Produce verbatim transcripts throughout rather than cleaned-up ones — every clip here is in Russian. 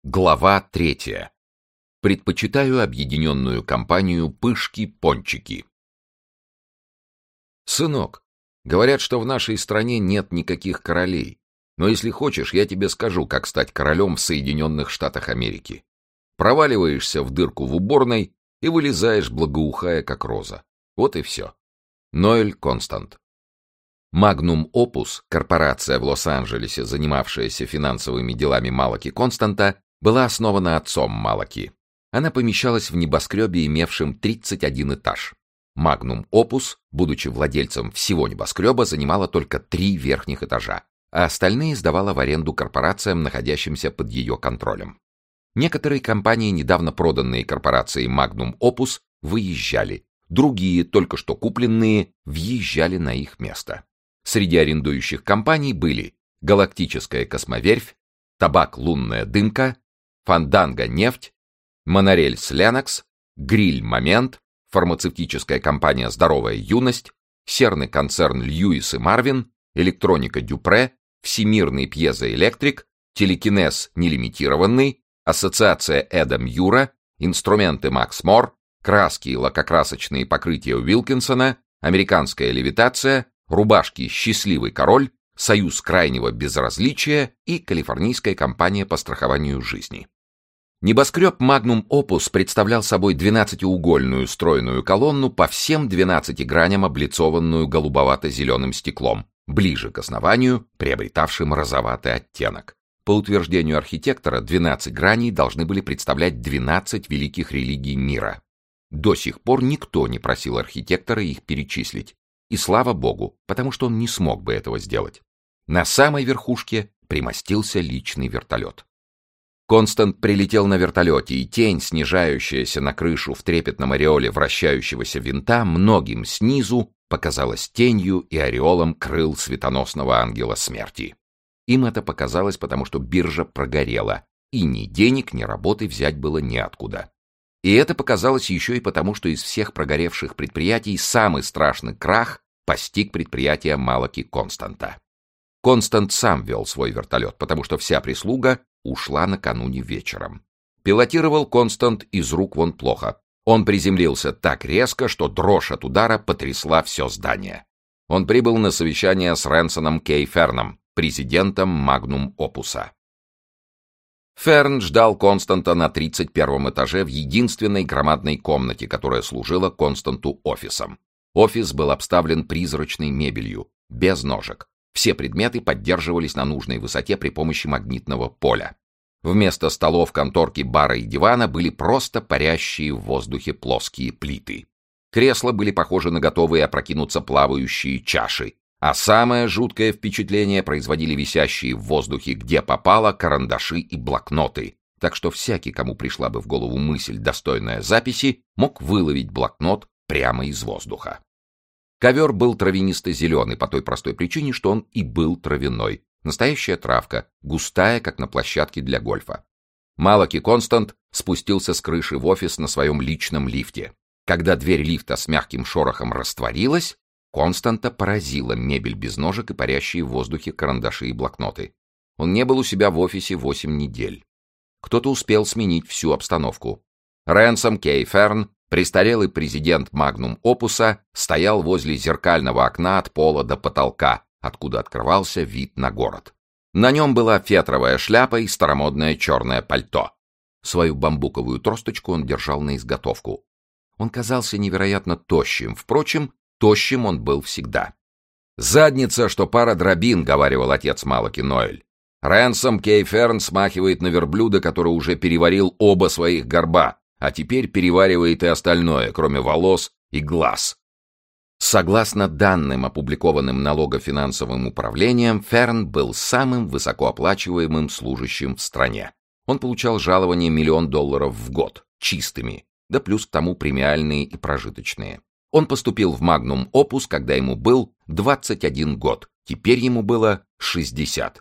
Глава третья. Предпочитаю объединенную компанию «Пышки-пончики». Сынок, говорят, что в нашей стране нет никаких королей. Но если хочешь, я тебе скажу, как стать королем в Соединенных Штатах Америки. Проваливаешься в дырку в уборной и вылезаешь, благоухая, как роза. Вот и все. Ноэль Констант. Magnum Opus, корпорация в Лос-Анджелесе, занимавшаяся финансовыми делами Малаки Константа, была основана отцом Малаки. Она помещалась в небоскребе, имевшем тридцать один этаж. Magnum Opus, будучи владельцем всего небоскреба, занимала только три верхних этажа, а остальные сдавала в аренду корпорациям, находящимся под ее контролем. Некоторые компании, недавно проданные корпорацией Magnum Opus, выезжали, другие, только что купленные, въезжали на их место. Среди арендующих компаний были Галактическая космоверфь, Табак Лунная дымка, Фанданго нефть, Монорельс Ленокс, Гриль Момент, фармацевтическая компания Здоровая юность, серный концерн Льюис и Марвин, Электроника Дюпре, Всемирный пьезоэлектрик, Телекинез нелимитированный, Ассоциация Эда Мьюра, Инструменты Макс Мор, Краски и лакокрасочные покрытия Уилкинсона, Американская левитация, Рубашки Счастливый король, Союз крайнего безразличия и Калифорнийская компания по страхованию жизни. Небоскреб Magnum Opus представлял собой двенадцатиугольную стройную колонну, по всем двенадцати граням облицованную голубовато-зеленым стеклом, ближе к основанию, приобретавшим розоватый оттенок. По утверждению архитектора, двенадцать граней должны были представлять двенадцать великих религий мира. До сих пор никто не просил архитектора их перечислить. И слава богу, потому что он не смог бы этого сделать. На самой верхушке примостился личный вертолет. Констант прилетел на вертолете, и тень, снижающаяся на крышу в трепетном ореоле вращающегося винта, многим снизу показалась тенью и ореолом крыл светоносного ангела смерти. Им это показалось, потому что биржа прогорела, и ни денег, ни работы взять было неоткуда. И это показалось еще и потому, что из всех прогоревших предприятий самый страшный крах постиг предприятие Малаки Константа. Констант сам вел свой вертолет, потому что вся прислуга ушла накануне вечером. Пилотировал Констант из рук вон плохо. Он приземлился так резко, что дрожь от удара потрясла все здание. Он прибыл на совещание с Рэнсоном Кей Ферном, президентом Magnum Opus. Ферн ждал Константа на тридцать первом этаже в единственной громадной комнате, которая служила Константу офисом. Офис был обставлен призрачной мебелью, без ножек. Все предметы поддерживались на нужной высоте при помощи магнитного поля. Вместо столов, конторки, бара и дивана были просто парящие в воздухе плоские плиты. Кресла были похожи на готовые опрокинуться плавающие чаши, а самое жуткое впечатление производили висящие в воздухе где попало карандаши и блокноты, так что всякий, кому пришла бы в голову мысль, достойная записи, мог выловить блокнот прямо из воздуха. Ковер был травянисто-зеленый по той простой причине, что он и был травяной. Настоящая травка, густая, как на площадке для гольфа. Малаки Констант спустился с крыши в офис на своем личном лифте. Когда дверь лифта с мягким шорохом растворилась, Константа поразила мебель без ножек и парящие в воздухе карандаши и блокноты. Он не был у себя в офисе восемь недель. Кто-то успел сменить всю обстановку. Рэнсом Кей Ферн, престарелый президент Magnum Opus, стоял возле зеркального окна от пола до потолка, откуда открывался вид на город. На нем была фетровая шляпа и старомодное черное пальто. Свою бамбуковую тросточку он держал на изготовку. Он казался невероятно тощим, впрочем, тощим он был всегда. «Задница, что пара дробин», — говаривал отец Малаки Ноэль. «Рэнсом Кей Ферн смахивает на верблюда, который уже переварил оба своих горба, а теперь переваривает и остальное, кроме волос и глаз». Согласно данным, опубликованным налогофинансовым управлением, Ферн был самым высокооплачиваемым служащим в стране. Он получал жалование миллион долларов в год, чистыми, да плюс к тому премиальные и прожиточные. Он поступил в Magnum Opus, когда ему был двадцать один год, теперь ему было шестьдесят.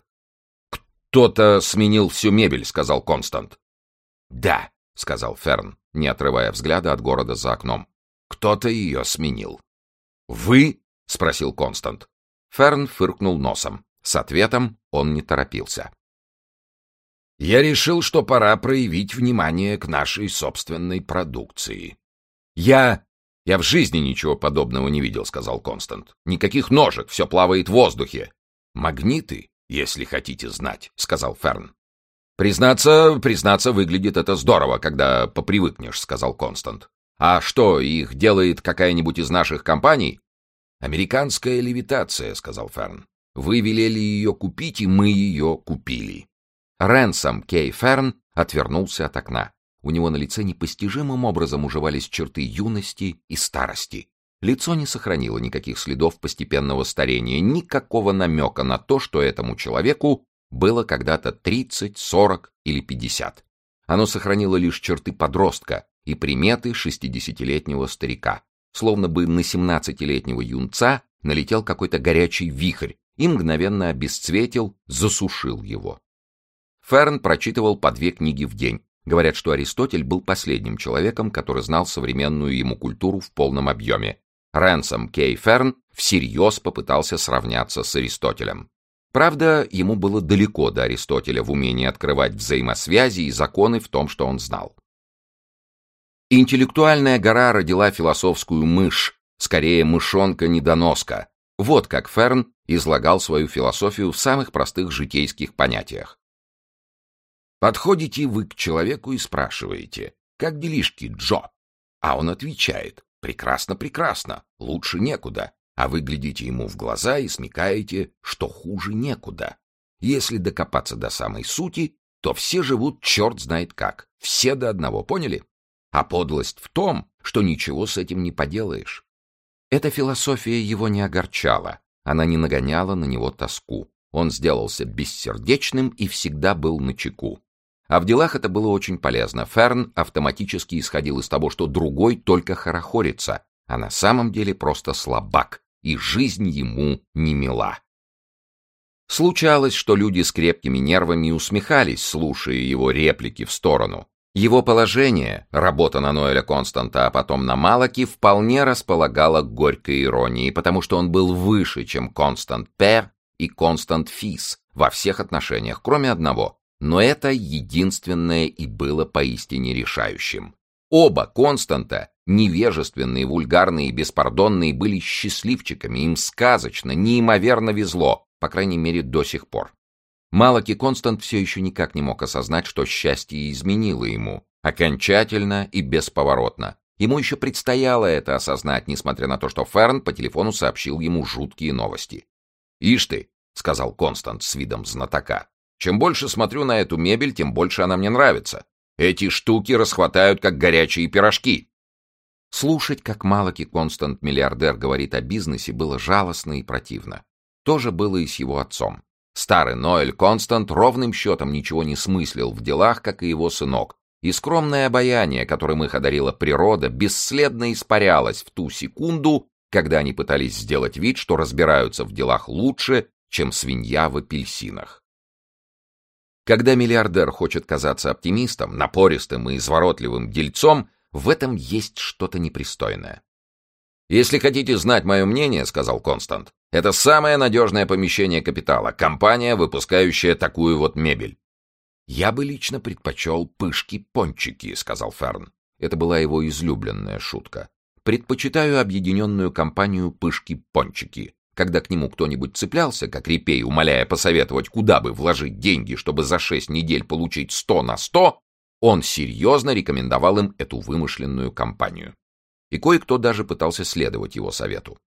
«Кто-то сменил всю мебель», — сказал Констант. «Да», — сказал Ферн, не отрывая взгляда от города за окном. «Кто-то ее сменил». «Вы?» — спросил Констант. Ферн фыркнул носом. С ответом он не торопился. Я решил, что пора проявить внимание к нашей собственной продукции. Я... я в жизни ничего подобного не видел, сказал Констант. Никаких ножек, все плавает в воздухе. Магниты, если хотите знать, сказал Ферн. Признаться, признаться, выглядит это здорово, когда попривыкнешь, сказал Констант. А что, их делает какая-нибудь из наших компаний? Американская левитация, сказал Ферн. Вы велели ее купить, и мы ее купили. Рэнсом Кей Ферн отвернулся от окна. У него на лице непостижимым образом уживались черты юности и старости. Лицо не сохранило никаких следов постепенного старения, никакого намека на то, что этому человеку было когда-то тридцать, сорок или пятьдесят. Оно сохранило лишь черты подростка и приметы шестидесятилетнего старика. Словно бы на семнадцатилетнего юнца налетел какой-то горячий вихрь и мгновенно обесцветил, засушил его. Ферн прочитывал по две книги в день. Говорят, что Аристотель был последним человеком, который знал современную ему культуру в полном объеме. Рэнсом Кей Ферн всерьез попытался сравняться с Аристотелем. Правда, ему было далеко до Аристотеля в умении открывать взаимосвязи и законы в том, что он знал. Интеллектуальная гора родила философскую мышь, скорее мышонка-недоноска. Вот как Ферн излагал свою философию в самых простых житейских понятиях. Подходите вы к человеку и спрашиваете: «Как делишки, Джо?» А он отвечает: «Прекрасно, прекрасно, лучше некуда». А вы глядите ему в глаза и смекаете, что хуже некуда. Если докопаться до самой сути, то все живут черт знает как, все до одного, поняли? А подлость в том, что ничего с этим не поделаешь. Эта философия его не огорчала, она не нагоняла на него тоску. Он сделался бессердечным и всегда был начеку. А в делах это было очень полезно. Ферн автоматически исходил из того, что другой только хорохорится, а на самом деле просто слабак, и жизнь ему не мила. Случалось, что люди с крепкими нервами усмехались, слушая его реплики в сторону. Его положение, работа на Ноэля Константа, а потом на Малаки, вполне располагало к горькой иронии, потому что он был выше, чем Констант Пер и Констант Фис во всех отношениях, кроме одного. Но это единственное и было поистине решающим. Оба Константа, невежественные, вульгарные и беспардонные, были счастливчиками, им сказочно, неимоверно везло, по крайней мере до сих пор. Малаки Констант все еще никак не мог осознать, что счастье изменило ему, окончательно и бесповоротно. Ему еще предстояло это осознать, несмотря на то, что Ферн по телефону сообщил ему жуткие новости. «Ишь ты», — сказал Констант с видом знатока, — «чем больше смотрю на эту мебель, тем больше она мне нравится. Эти штуки расхватают, как горячие пирожки». Слушать, как Малаки Констант, миллиардер, говорит о бизнесе, было жалостно и противно. То же было и с его отцом. Старый Ноэль Констант ровным счетом ничего не смыслил в делах, как и его сынок, и скромное обаяние, которым их одарила природа, бесследно испарялось в ту секунду, когда они пытались сделать вид, что разбираются в делах лучше, чем свинья в апельсинах. Когда миллиардер хочет казаться оптимистом, напористым и изворотливым дельцом, в этом есть что-то непристойное. «Если хотите знать мое мнение, — сказал Констант, — это самое надежное помещение капитала, компания, выпускающая такую вот мебель». «Я бы лично предпочел пышки-пончики, — сказал Ферн. Это была его излюбленная шутка. «Предпочитаю объединенную компанию пышки-пончики». Когда к нему кто-нибудь цеплялся, как репей, умоляя посоветовать, куда бы вложить деньги, чтобы за шесть недель получить сто на сто, он серьезно рекомендовал им эту вымышленную компанию. И кое-кто даже пытался следовать его совету.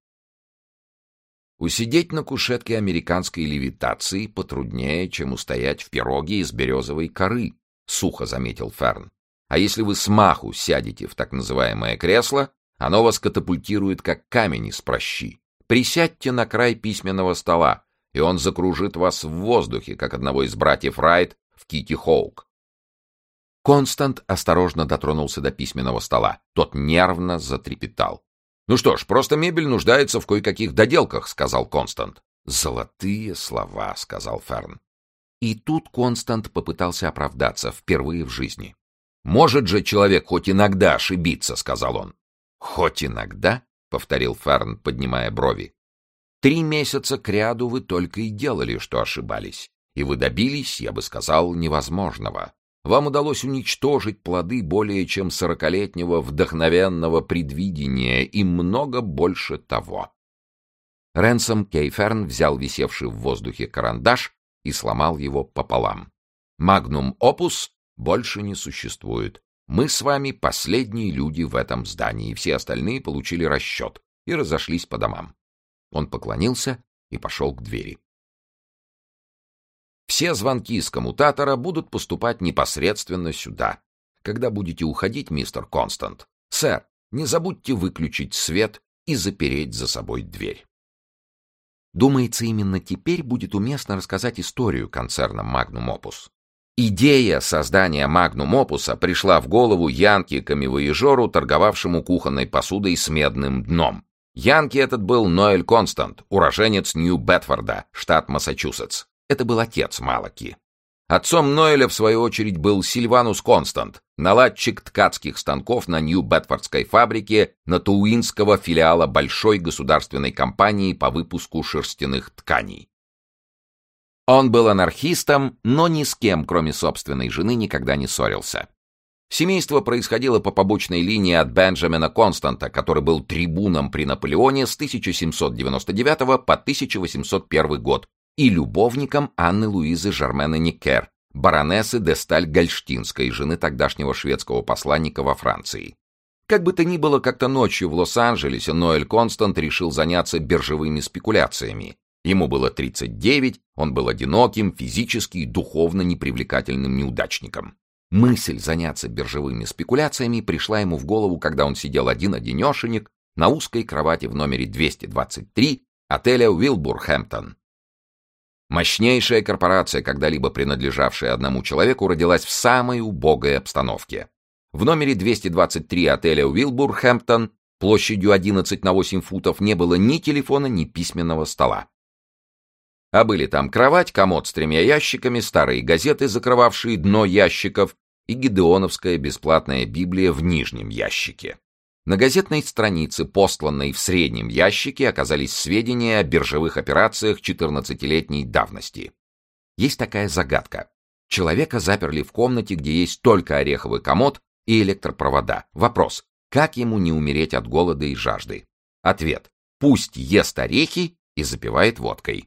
Усидеть на кушетке американской левитации потруднее, чем устоять в пироге из березовой коры, сухо заметил Ферн. А если вы смаху сядете в так называемое кресло, оно вас катапультирует, как камень из пращи. Присядьте на край письменного стола, и он закружит вас в воздухе, как одного из братьев Райт в Китти Хоук. Констант осторожно дотронулся до письменного стола. Тот нервно затрепетал. «Ну что ж, просто мебель нуждается в кое-каких доделках», — сказал Констант. «Золотые слова», — сказал Ферн. И тут Констант попытался оправдаться впервые в жизни. «Может же человек хоть иногда ошибиться», — сказал он. «Хоть иногда?» — повторил Ферн, поднимая брови. «Три месяца кряду вы только и делали, что ошибались. и вы добились, я бы сказал, невозможного. Вам удалось уничтожить плоды более чем сорокалетнего вдохновенного предвидения и много больше того. Рэнсом Кейферн взял висевший в воздухе карандаш и сломал его пополам. Магнум опус больше не существует. Мы с вами последние люди в этом здании, все остальные получили расчет и разошлись по домам. Он поклонился и пошел к двери. Все звонки с коммутатора будут поступать непосредственно сюда. Когда будете уходить, мистер Констант, сэр, не забудьте выключить свет и запереть за собой дверь. Думается, именно теперь будет уместно рассказать историю концерна Magnum Opus. Идея создания Magnum Opus пришла в голову янки-камевояжеру, торговавшему кухонной посудой с медным дном. Янки этот был Ноэль Констант, уроженец Нью-Бетфорда, штат Массачусетс. Это был отец Малаки. Отцом Ноэля, в свою очередь, был Сильванус Констант, наладчик ткацких станков на Нью-Бетфордской фабрике натуинского филиала большой государственной компании по выпуску шерстяных тканей. Он был анархистом, но ни с кем, кроме собственной жены, никогда не ссорился. Семейство происходило по побочной линии от Бенджамина Константа, который был трибуном при Наполеоне с тысяча семьсот девяносто девятого по тысяча восемьсот первый год и любовником Анны Луизы Жермены Никкер, баронессы де Сталь-Гольштинской, жены тогдашнего шведского посланника во Франции. Как бы то ни было, как-то ночью в Лос-Анджелесе Ноэль Констант решил заняться биржевыми спекуляциями. Ему было тридцать девять, он был одиноким, физически и духовно непривлекательным неудачником. Мысль заняться биржевыми спекуляциями пришла ему в голову, когда он сидел один-одинешенек на узкой кровати в номере двести двадцать три отеля Уилбурхэмптон. Мощнейшая корпорация, когда-либо принадлежавшая одному человеку, родилась в самой убогой обстановке. В номере двести двадцать три отеля Уилбурхэмптон площадью одиннадцать на восемь футов не было ни телефона, ни письменного стола. А были там кровать, комод с тремя ящиками, старые газеты, закрывавшие дно ящиков, и гидеоновская бесплатная Библия в нижнем ящике. На газетной странице, постланной в среднем ящике, оказались сведения о биржевых операциях четырнадцатилетней давности. Есть такая загадка. Человека заперли в комнате, где есть только ореховый комод и электропровода. Вопрос: как ему не умереть от голода и жажды? Ответ: пусть ест орехи и запивает водкой.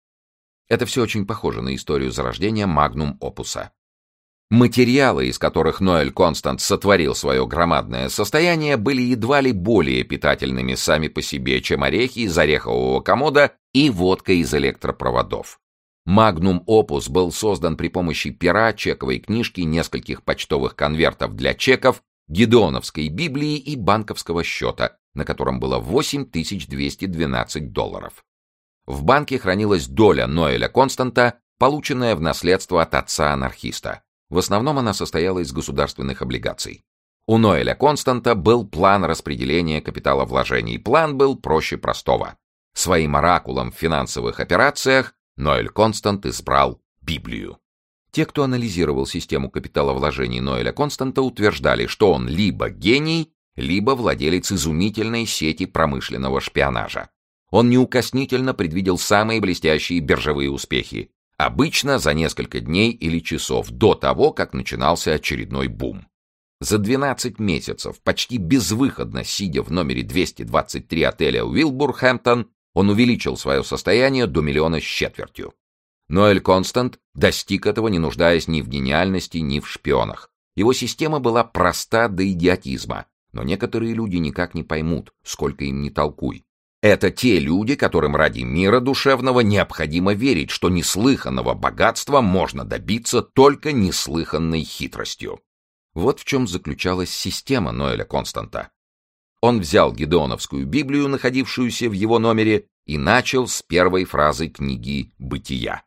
Это все очень похоже на историю зарождения Magnum Opus. Материалы, из которых Ноэль Констант сотворил свое громадное состояние, были едва ли более питательными сами по себе, чем орехи из орехового комода и водка из электропроводов. Magnum Opus был создан при помощи пера, чековой книжки, нескольких почтовых конвертов для чеков, гидеоновской Библии и банковского счета, на котором было восемь тысяч двести двенадцать долларов. В банке хранилась доля Ноэля Константа, полученная в наследство от отца-анархиста. В основном она состояла из государственных облигаций. У Ноэля Константа был план распределения капиталовложений. План был проще простого. Своим оракулом в финансовых операциях Ноэль Констант избрал Библию. Те, кто анализировал систему капиталовложений Ноэля Константа, утверждали, что он либо гений, либо владелец изумительной сети промышленного шпионажа. Он неукоснительно предвидел самые блестящие биржевые успехи, обычно за несколько дней или часов до того, как начинался очередной бум. За двенадцать месяцев, почти безвыходно сидя в номере двести двадцать три отеля Уилбурхэмптон, он увеличил свое состояние до миллиона с четвертью. Ноэль Констант достиг этого, не нуждаясь ни в гениальности, ни в шпионах. Его система была проста до идиотизма, но некоторые люди никак не поймут, сколько им ни толкуй. Это те люди, которым ради мира душевного необходимо верить, что неслыханного богатства можно добиться только неслыханной хитростью. Вот в чем заключалась система Ноэля Константа. Он взял гидеоновскую Библию, находившуюся в его номере, и начал с первой фразы книги «Бытия».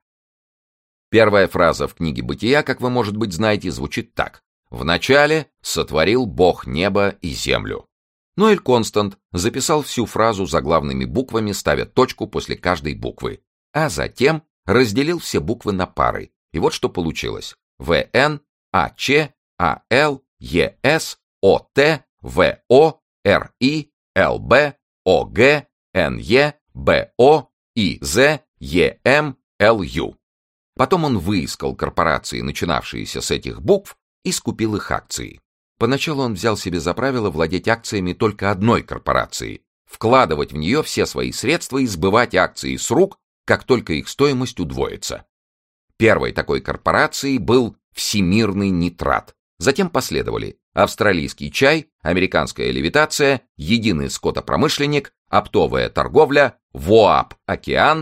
Первая фраза в книге «Бытия», как вы, может быть, знаете, звучит так: «Вначале сотворил Бог небо и землю». Ноэль Констант записал всю фразу заглавными буквами, ставя точку после каждой буквы, а затем разделил все буквы на пары. И вот что получилось: В Н, А Ч, А Л, Е С, О Т, В О, Р И, Л Б, О Г, Н Е, Б О, И З, Е М, Л Ю. Потом он выискал корпорации, начинавшиеся с этих букв, и скупил их акции. Поначалу он взял себе за правило владеть акциями только одной корпорации, вкладывать в нее все свои средства и сбывать акции с рук, как только их стоимость удвоится. Первой такой корпорацией был Всемирный Нитрат. Затем последовали австралийский чай, американская левитация, единый скотопромышленник, оптовая торговля, ВОАП Океан,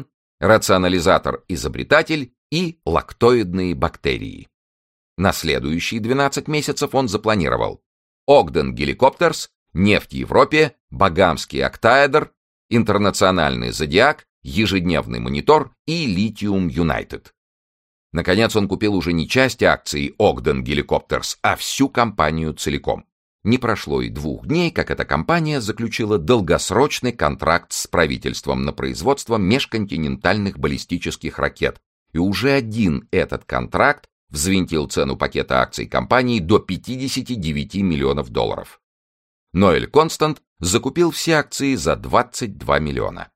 рационализатор-изобретатель и лактоидные бактерии. На следующие двенадцать месяцев он запланировал Огден Геликоптерс, нефть Европе, Багамский Октаэдр, Интернациональный Зодиак, ежедневный монитор и Литиум Юнайтед. Наконец он купил уже не часть акций Огден Геликоптерс, а всю компанию целиком. Не прошло и двух дней, как эта компания заключила долгосрочный контракт с правительством на производство межконтинентальных баллистических ракет, и уже один этот контракт взвинтил цену пакета акций компании до пятидесяти девяти миллионов долларов. Ноэль Констант закупил все акции за двадцать два миллиона.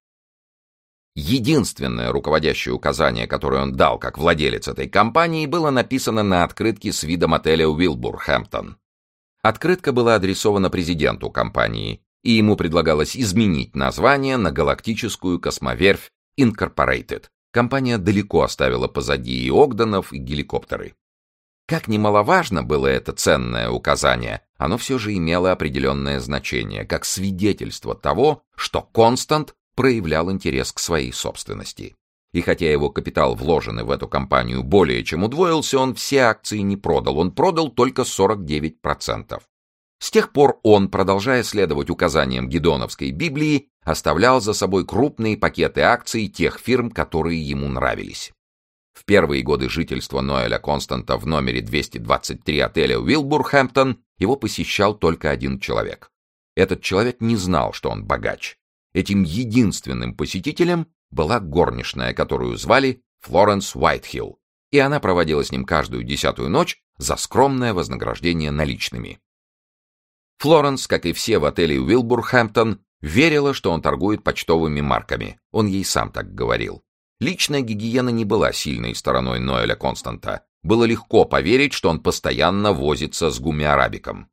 Единственное руководящее указание, которое он дал как владелец этой компании, было написано на открытке с видом отеля Уилбурхэмптон. Открытка была адресована президенту компании, и ему предлагалось изменить название на Галактическую космоверфь Инкорпорейтед. Компания далеко оставила позади и Огденов, и геликоптеры. Как немаловажно было это ценное указание, оно все же имело определенное значение, как свидетельство того, что Констант проявлял интерес к своей собственности. И хотя его капитал, вложенный в эту компанию, более чем удвоился, он все акции не продал, он продал только сорок девять процентов. С тех пор он, продолжая следовать указаниям Гедеоновской Библии, оставлял за собой крупные пакеты акций тех фирм, которые ему нравились. В первые годы жительства Ноэля Константа в номере двести двадцать три отеля Уилбурхэмптон его посещал только один человек. Этот человек не знал, что он богач. Этим единственным посетителем была горничная, которую звали Флоренс Уайтхилл, и она проводила с ним каждую десятую ночь за скромное вознаграждение наличными. Флоренс, как и все в отеле Уилбурхэмптон, верила, что он торгует почтовыми марками. Он ей сам так говорил. Личная гигиена не была сильной стороной Ноэля Константа. Было легко поверить, что он постоянно возится с гумми-арабиком.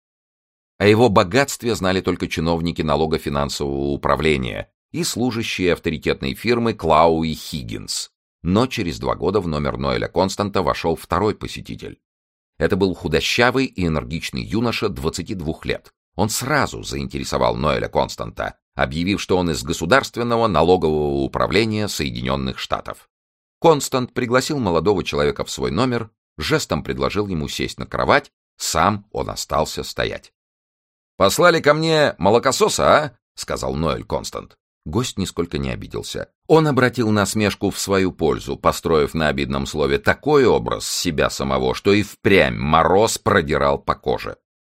О его богатстве знали только чиновники налого-финансового управления и служащие авторитетной фирмы Клау и Хиггинс. Но через два года в номер Ноэля Константа вошел второй посетитель. Это был худощавый и энергичный юноша двадцати двух лет. Он сразу заинтересовал Ноэля Константа, объявив, что он из Государственного налогового управления Соединенных Штатов. Констант пригласил молодого человека в свой номер, жестом предложил ему сесть на кровать, сам он остался стоять. «Послали ко мне молокососа, а?» — сказал Ноэль Констант. Гость нисколько не обиделся. Он обратил насмешку в свою пользу, построив на обидном слове такой образ себя самого, что и впрямь мороз продирал по коже.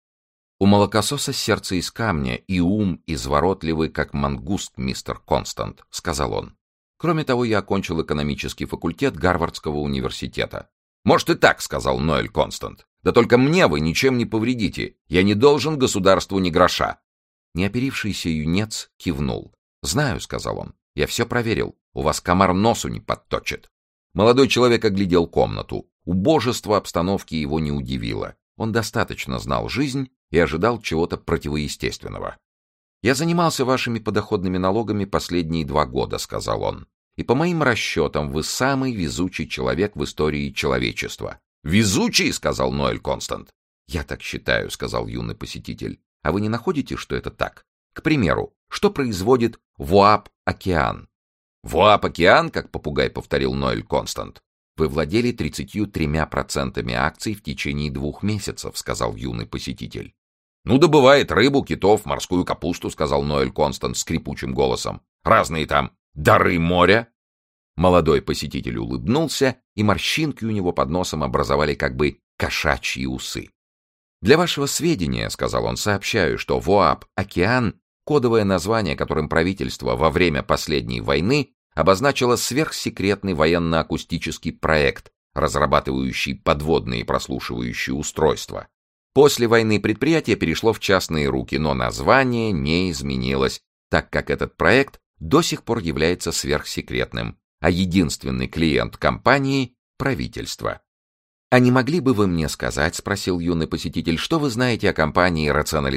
«У молокососа сердце из камня и ум изворотливый, как мангуст, мистер Констант», — сказал он. «Кроме того, я окончил экономический факультет Гарвардского университета». «Может и так», — сказал Ноэль Констант. «Да только мне вы ничем не повредите. Я не должен государству ни гроша». Неоперившийся юнец кивнул. «Знаю», — сказал он. «Я все проверил. У вас комар носу не подточит». Молодой человек оглядел комнату. Убожество обстановки его не удивило. Он достаточно знал жизнь и ожидал чего-то противоестественного. «Я занимался вашими подоходными налогами последние два года», — сказал он. «И по моим расчетам вы самый везучий человек в истории человечества». «Везучий?» — сказал Ноэль Констант. «Я так считаю», — сказал юный посетитель. «А вы не находите, что это так? К примеру, что производит ВОАП Океан?» «ВОАП Океан», — как попугай повторил Ноэль Констант. «Вы владели тридцатью тремя процентами акций в течение двух месяцев», — сказал юный посетитель. «Ну, добывает рыбу, китов, морскую капусту», — сказал Ноэль Констант скрипучим голосом. «Разные там дары моря». Молодой посетитель улыбнулся, и морщинки у него под носом образовали как бы кошачьи усы. «Для вашего сведения, — сказал он, — сообщаю, что ВОАП «Океан» — кодовое название, которым правительство во время последней войны обозначило сверхсекретный военно-акустический проект, разрабатывающий подводные прослушивающие устройства. После войны предприятие перешло в частные руки, но название не изменилось, так как этот проект до сих пор является сверхсекретным, а единственный клиент компании правительство. «А не могли бы вы мне сказать, — спросил юный посетитель, — что вы знаете о компании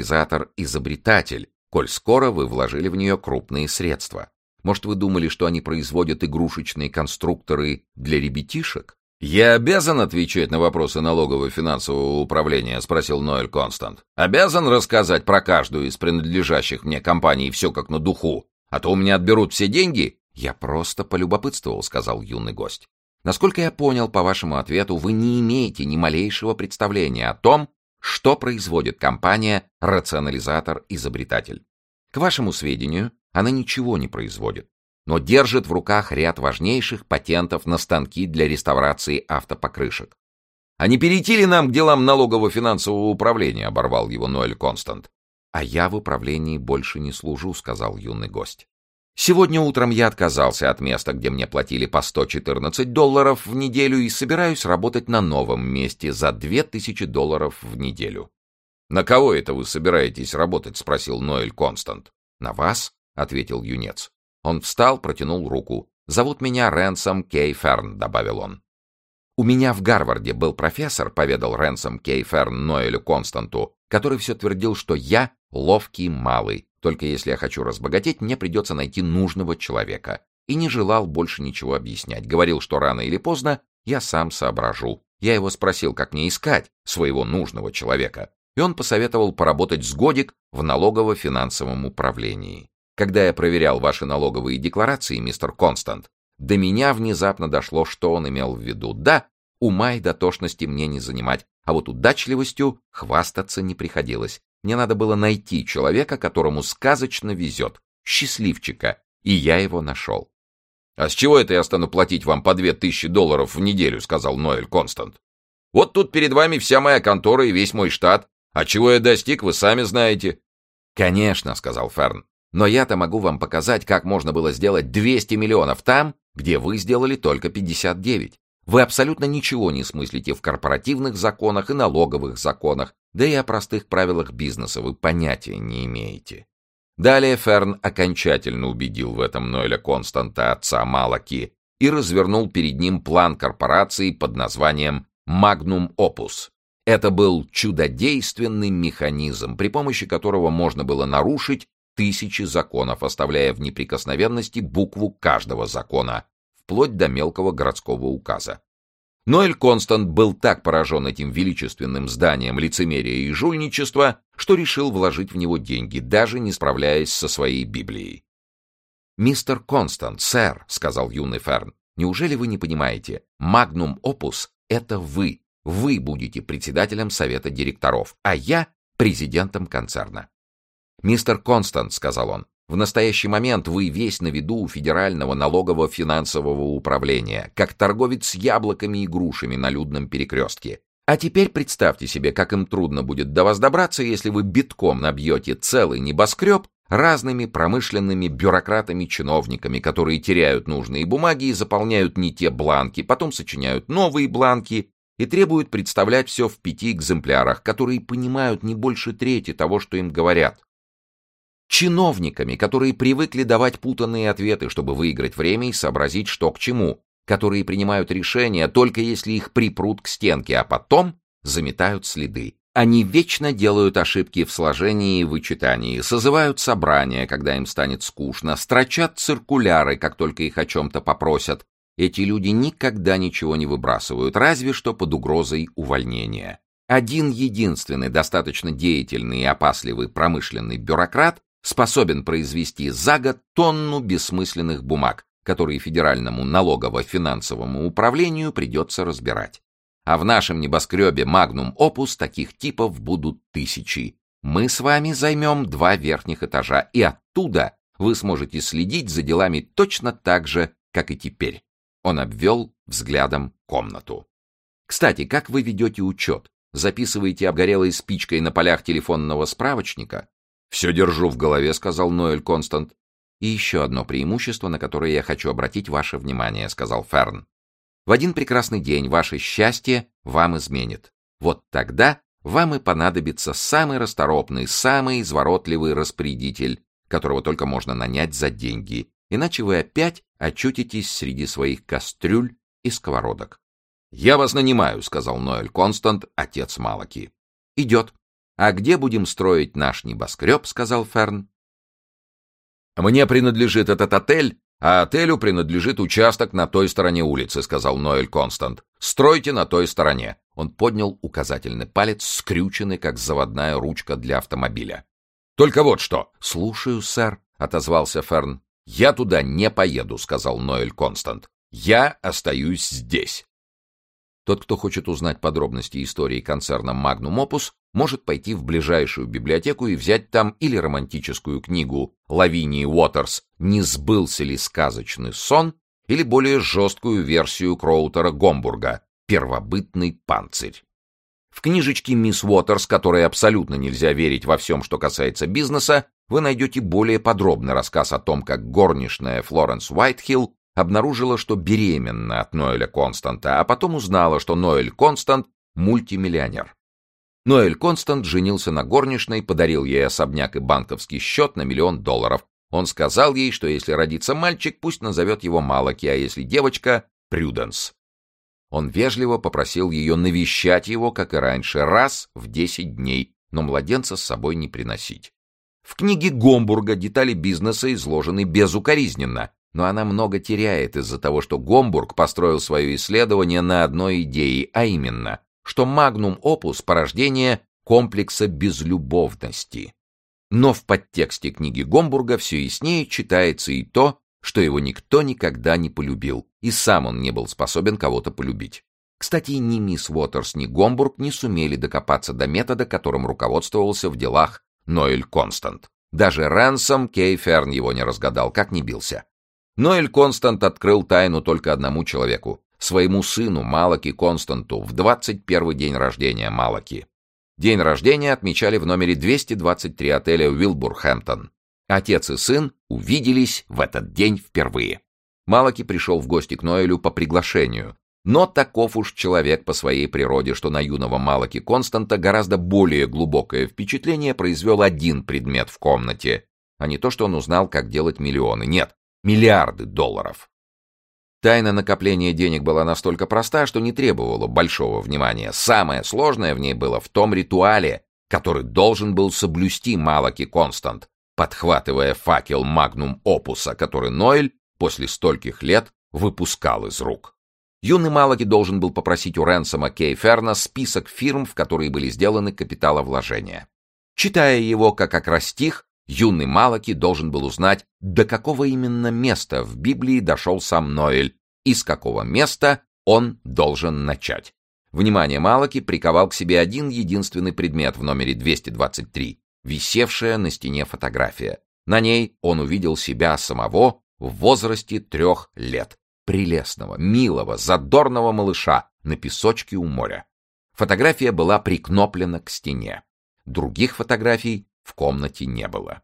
«Рационализатор-изобретатель», коль скоро вы вложили в нее крупные средства? Может, вы думали, что они производят игрушечные конструкторы для ребятишек?» «Я обязан отвечать на вопросы налогового финансового управления?» — спросил Ноэль Констант. «Обязан рассказать про каждую из принадлежащих мне компаний все как на духу, а то у меня отберут все деньги?» «Я просто полюбопытствовал», — сказал юный гость. «Насколько я понял по вашему ответу, вы не имеете ни малейшего представления о том, что производит компания «Рационализатор-изобретатель». К вашему сведению, она ничего не производит, но держит в руках ряд важнейших патентов на станки для реставрации автопокрышек. «А не перейти ли нам к делам налогового финансового управления?» — оборвал его Ноэль Констант. «А я в управлении больше не служу», — сказал юный гость. «Сегодня утром я отказался от места, где мне платили по сто четырнадцать долларов в неделю, и собираюсь работать на новом месте за две тысячи долларов в неделю». «На кого это вы собираетесь работать?» — спросил Ноэль Констант. «На вас», — ответил юнец. Он встал, протянул руку. «Зовут меня Рэнсом Кей Ферн», — добавил он. «У меня в Гарварде был профессор», — поведал Рэнсом Кей Ферн Ноэлю Константу, который все твердил, что я ловкий малый, только если я хочу разбогатеть, мне придется найти нужного человека. И не желал больше ничего объяснять. Говорил, что рано или поздно я сам соображу. Я его спросил, как мне искать своего нужного человека. И он посоветовал поработать с годик в налогово-финансовом управлении. Когда я проверял ваши налоговые декларации, мистер Констант, до меня внезапно дошло, что он имел в виду. Да, ума и дотошности мне не занимать, а вот удачливостью хвастаться не приходилось. Мне надо было найти человека, которому сказочно везет, счастливчика, и я его нашел. «А с чего это я стану платить вам по две тысячи долларов в неделю?» — сказал Ноэль Констант. «Вот тут перед вами вся моя контора и весь мой штат. А чего я достиг, вы сами знаете». «Конечно», — сказал Ферн, — «но я-то могу вам показать, как можно было сделать двести миллионов там, где вы сделали только пятьдесят девять. Вы абсолютно ничего не смыслите в корпоративных законах и налоговых законах, да и о простых правилах бизнеса вы понятия не имеете». Далее Ферн окончательно убедил в этом Ноэля Константа, отца Малаки, и развернул перед ним план корпорации под названием «Magnum Opus». Это был чудодейственный механизм, при помощи которого можно было нарушить тысячи законов, оставляя в неприкосновенности букву каждого закона, вплоть до мелкого городского указа. Ноэль Констант был так поражен этим величественным зданием лицемерия и жульничества, что решил вложить в него деньги, даже не справляясь со своей Библией. «Мистер Констант, сэр», — сказал юный Ферн, — «неужели вы не понимаете? Magnum Opus — это вы. Вы будете председателем совета директоров, а я — президентом концерна». «Мистер Констант», — сказал он, — «в настоящий момент вы весь на виду у Федерального налогового финансового управления, как торговец с яблоками и грушами на людном перекрестке. А теперь представьте себе, как им трудно будет до вас добраться, если вы битком набьете целый небоскреб разными промышленными бюрократами-чиновниками, которые теряют нужные бумаги и заполняют не те бланки, потом сочиняют новые бланки и требуют представлять все в пяти экземплярах, которые понимают не больше трети того, что им говорят. Чиновниками, которые привыкли давать путанные ответы, чтобы выиграть время и сообразить, что к чему, которые принимают решения только если их припрут к стенке, а потом заметают следы. Они вечно делают ошибки в сложении и вычитании, созывают собрания, когда им станет скучно, строчат циркуляры, как только их о чем-то попросят. Эти люди никогда ничего не выбрасывают, разве что под угрозой увольнения. Один единственный достаточно деятельный и опасливый промышленный бюрократ способен произвести за год тонну бессмысленных бумаг, которые Федеральному налогово-финансовому управлению придется разбирать. А в нашем небоскребе Magnum Opus таких типов будут тысячи. Мы с вами займем два верхних этажа, и оттуда вы сможете следить за делами точно так же, как и теперь. Он обвел взглядом комнату. Кстати, как вы ведете учет? Записываете обгорелой спичкой на полях телефонного справочника? «Все держу в голове», — сказал Ноэль Констант. «И еще одно преимущество, на которое я хочу обратить ваше внимание», — сказал Ферн. «В один прекрасный день ваше счастье вам изменит. Вот тогда вам и понадобится самый расторопный, самый изворотливый распорядитель, которого только можно нанять за деньги, иначе вы опять очутитесь среди своих кастрюль и сковородок. «Я вас нанимаю», — сказал Ноэль Констант, отец Малаки. «Идет. А где будем строить наш небоскреб?» — сказал Ферн. «Мне принадлежит этот отель, а отелю принадлежит участок на той стороне улицы», — сказал Ноэль Констант. «Стройте на той стороне». Он поднял указательный палец, скрюченный, как заводная ручка для автомобиля. «Только вот что!» «Слушаю, сэр», — отозвался Ферн. «Я туда не поеду», — сказал Ноэль Констант. «Я остаюсь здесь». Тот, кто хочет узнать подробности истории концерна Magnum Opus, может пойти в ближайшую библиотеку и взять там или романтическую книгу Лавинии Уотерс «Не сбылся ли сказочный сон», или более жесткую версию Кроутера Гомбурга «Первобытный панцирь». В книжечке «Мисс Уотерс», которой абсолютно нельзя верить во всем, что касается бизнеса, вы найдете более подробный рассказ о том, как горничная Флоренс Уайтхилл обнаружила, что беременна от Ноэля Константа, а потом узнала, что Ноэль Констант — мультимиллионер. Ноэль Констант женился на горничной, подарил ей особняк и банковский счет на миллион долларов. Он сказал ей, что если родится мальчик, пусть назовет его Малаки, а если девочка — Прюденс. Он вежливо попросил ее навещать его, как и раньше, раз в десять дней, но младенца с собой не приносить. В книге Гомбурга детали бизнеса изложены безукоризненно, но она много теряет из-за того, что Гомбург построил свое исследование на одной идее, а именно, что Magnum Opus — порождение комплекса безлюбовности. Но в подтексте книги Гомбурга все яснее читается и то, что его никто никогда не полюбил, и сам он не был способен кого-то полюбить. Кстати, ни мисс Уотерс, ни Гомбург не сумели докопаться до метода, которым руководствовался в делах Ноэль Констант. Даже Рэнсом Кей Ферн его не разгадал, как ни бился. Ноэль Констант открыл тайну только одному человеку — своему сыну Малаки Константу в двадцать первый день рождения Малаки. День рождения отмечали в номере двести двадцать три отеля Уилбурхэмптон. Отец и сын увиделись в этот день впервые. Малаки пришел в гости к Ноэлю по приглашению, но таков уж человек по своей природе, что на юного Малаки Константа гораздо более глубокое впечатление произвел один предмет в комнате, а не то, что он узнал, как делать миллионы. Нет, миллиарды долларов. Тайна накопления денег была настолько проста, что не требовала большого внимания. Самое сложное в ней было в том ритуале, который должен был соблюсти Малаки Констант, подхватывая факел Magnum Opus, который Ноэль после стольких лет выпускал из рук. Юный Малаки должен был попросить у Рэнсома Кей Ферна список фирм, в которые были сделаны капиталовложения. Читая его как акростих, юный Малаки должен был узнать, до какого именно места в Библии дошел сам Ноэль и с какого места он должен начать. Внимание Малаки приковал к себе один единственный предмет в номере двести двадцать три, висевшая на стене фотография. На ней он увидел себя самого в возрасте трех лет. Прелестного, милого, задорного малыша на песочке у моря. Фотография была прикноплена к стене. Других фотографий в комнате не было.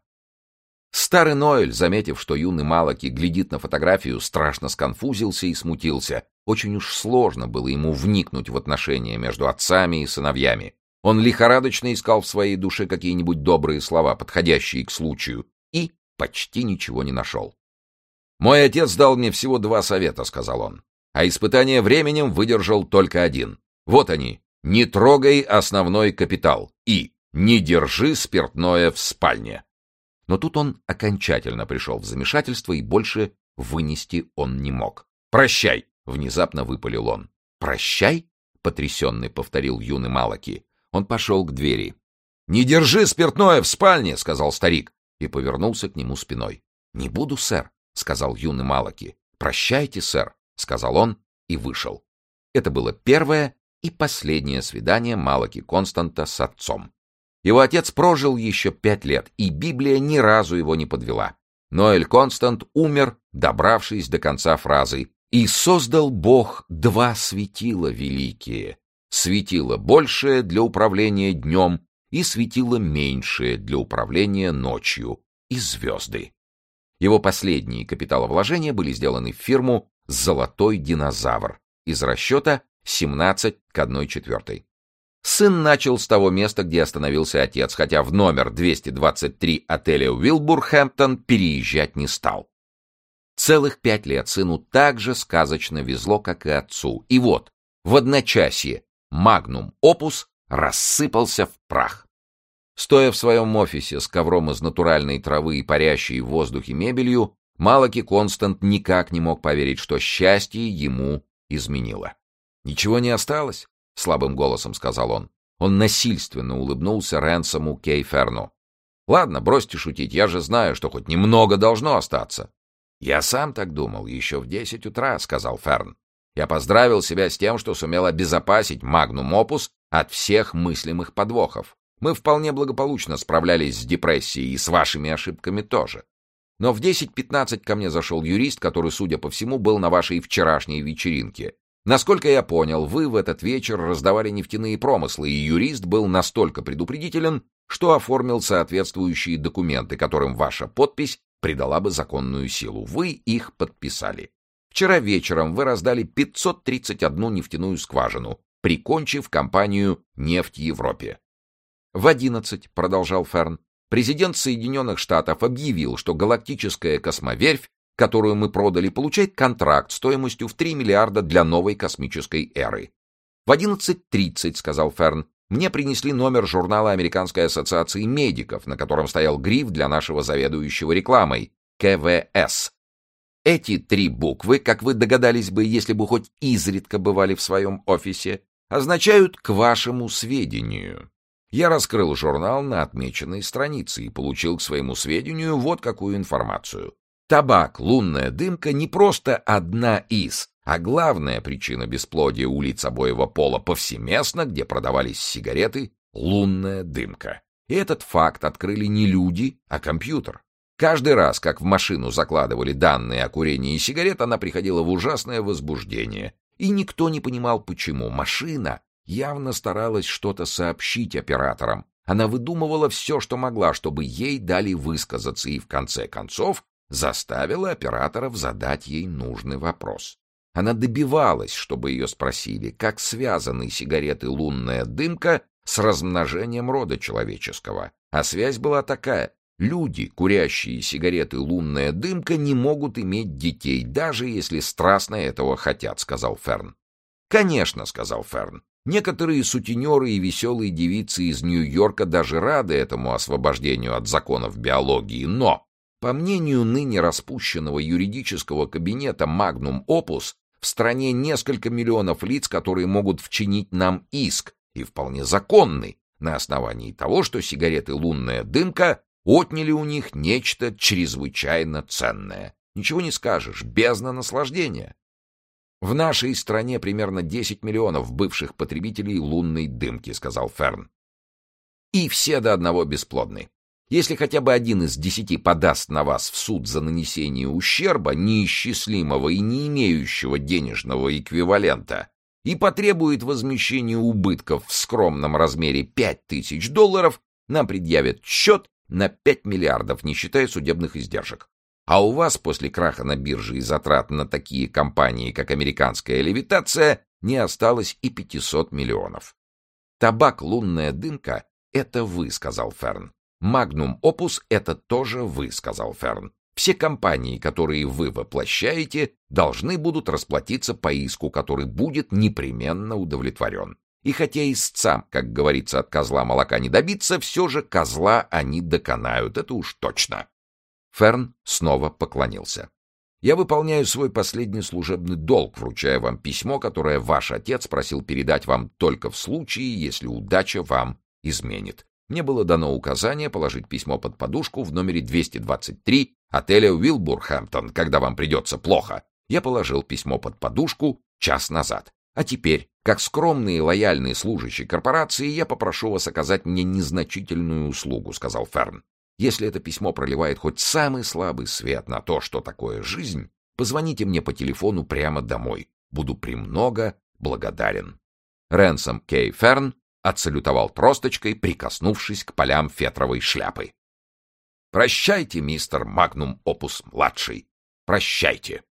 Старый Ноэль, заметив, что юный Малаки глядит на фотографию, страшно сконфузился и смутился. Очень уж сложно было ему вникнуть в отношения между отцами и сыновьями. Он лихорадочно искал в своей душе какие-нибудь добрые слова, подходящие к случаю, и почти ничего не нашел. «Мой отец дал мне всего два совета», — сказал он, «а испытание временем выдержал только один. Вот они: не трогай основной капитал и не держи спиртное в спальне». Но тут он окончательно пришел в замешательство, и больше вынести он не мог. «Прощай!» — внезапно выпалил он. «Прощай?» — потрясенный повторил юный Малаки. Он пошел к двери. «Не держи спиртное в спальне!» — сказал старик, и повернулся к нему спиной. «Не буду, сэр», — сказал юный Малаки. «Прощайте, сэр», — сказал он и вышел. Это было первое и последнее свидание Малаки Константа с отцом. Его отец прожил еще пять лет, и Библия ни разу его не подвела. Ноэль Констант умер, добравшись до конца фразы: «И создал Бог два светила великие, светило большее для управления днем и светило меньшее для управления ночью, и звезды». Его последние капиталовложения были сделаны в фирму «Золотой динозавр» из расчета семнадцать к одной четвертой. Сын начал с того места, где остановился отец, хотя в номер двести двадцать три отеля Уилбурхэмптон переезжать не стал. Целых пять лет сыну так же сказочно везло, как и отцу. И вот, В одночасье Magnum Opus рассыпался в прах. Стоя в своем офисе с ковром из натуральной травы и парящей в воздухе мебелью, Малаки Констант никак не мог поверить, что счастье ему изменило. «Ничего не осталось?» — слабым голосом сказал он. Он насильственно улыбнулся Рэнсому Кей Ферну. «Ладно, бросьте шутить, я же знаю, что хоть немного должно остаться». «Я сам так думал еще в десять утра», — сказал Ферн. «Я поздравил себя с тем, что сумел обезопасить Magnum Opus от всех мыслимых подвохов. Мы вполне благополучно справлялись с депрессией и с вашими ошибками тоже. Но в десять пятнадцать ко мне зашел юрист, который, судя по всему, был на вашей вчерашней вечеринке. Насколько я понял, вы в этот вечер раздавали нефтяные промыслы, и юрист был настолько предупредителен, что оформил соответствующие документы, которым ваша подпись придала бы законную силу. Вы их подписали. Вчера вечером вы раздали пятьсот тридцать одну нефтяную скважину, прикончив компанию «Нефть Европе». В одиннадцать, продолжал Ферн, президент Соединенных Штатов объявил, что галактическая космоверфь, которую мы продали, получает контракт стоимостью в три миллиарда для новой космической эры. В одиннадцать тридцать, сказал Ферн, мне принесли номер журнала Американской ассоциации медиков, на котором стоял гриф для нашего заведующего рекламой ка вэ эс. Эти три буквы, как вы догадались бы, если бы хоть изредка бывали в своем офисе, означают «к вашему сведению». Я раскрыл журнал на отмеченной странице и получил к своему сведению вот какую информацию. Табак, лунная дымка не просто одна из, а главная причина бесплодия у лиц обоего пола повсеместно, где продавались сигареты, лунная дымка. И этот факт открыли не люди, а компьютер. Каждый раз, как в машину закладывали данные о курении сигарет, она приходила в ужасное возбуждение. И никто не понимал, почему. Машина явно старалась что-то сообщить операторам. Она выдумывала все, что могла, чтобы ей дали высказаться, и в конце концов заставила операторов задать ей нужный вопрос. Она добивалась, чтобы ее спросили, как связаны сигареты «Лунная дымка» с размножением рода человеческого. А связь была такая. Люди, курящие сигареты «Лунная дымка», не могут иметь детей, даже если страстно этого хотят, сказал Ферн. Конечно, сказал Ферн. Некоторые сутенеры и веселые девицы из Нью-Йорка даже рады этому освобождению от законов биологии, но, по мнению ныне распущенного юридического кабинета Magnum Opus, в стране несколько миллионов лиц, которые могут вчинить нам иск, и вполне законный, на основании того, что сигареты «Лунная дымка» отняли у них нечто чрезвычайно ценное. Ничего не скажешь, бездна наслаждения. В нашей стране примерно десять миллионов бывших потребителей лунной дымки, сказал Ферн. И все до одного бесплодны. Если хотя бы один из десяти подаст на вас в суд за нанесение ущерба, неисчислимого и не имеющего денежного эквивалента, и потребует возмещения убытков в скромном размере пять тысяч долларов, нам предъявят счет на пять миллиардов, не считая судебных издержек. А у вас после краха на бирже и затрат на такие компании, как американская левитация, не осталось и пятисот миллионов. Табак «Лунная дымка» — это вы, сказал Ферн. Magnum Opus — это тоже вы, сказал Ферн. Все компании, которые вы воплощаете, должны будут расплатиться по иску, который будет непременно удовлетворен. И хотя истцам, как говорится, от козла молока не добиться, все же козла они доконают, это уж точно. Ферн снова поклонился. «Я выполняю свой последний служебный долг, вручая вам письмо, которое ваш отец просил передать вам только в случае, если удача вам изменит. Мне было дано указание положить письмо под подушку в номере двести двадцать три отеля Уилбурхэмптон, когда вам придется плохо. Я положил письмо под подушку час назад. А теперь, как скромный и лояльный служащий корпорации, я попрошу вас оказать мне незначительную услугу», — сказал Ферн. «Если это письмо проливает хоть самый слабый свет на то, что такое жизнь, позвоните мне по телефону прямо домой. Буду премного благодарен». Рэнсом Кей Ферн отсалютовал тросточкой, прикоснувшись к полям фетровой шляпы. «Прощайте, мистер Magnum Opus-младший, прощайте».